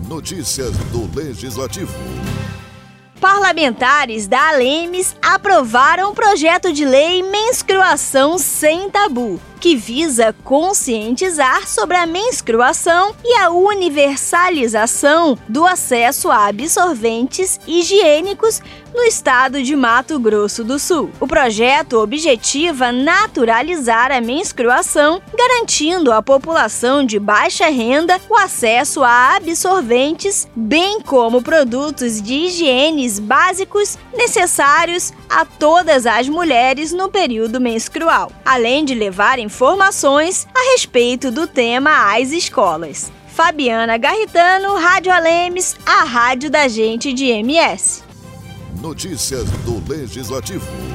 Notícias do Legislativo. Parlamentares da ALEMES aprovaram o projeto de lei Menstruação Sem Tabu, que visa conscientizar sobre a menstruação e a universalização do acesso a absorventes higiênicos no estado de Mato Grosso do Sul. O projeto objetiva naturalizar a menstruação, garantindo à população de baixa renda o acesso a absorventes, bem como produtos de higiene básicos necessários a todas as mulheres no período menstrual, além de levar informações a respeito do tema às escolas. Fabiana Garritano, Rádio ALEMES, a rádio da gente de MS. Notícias do Legislativo.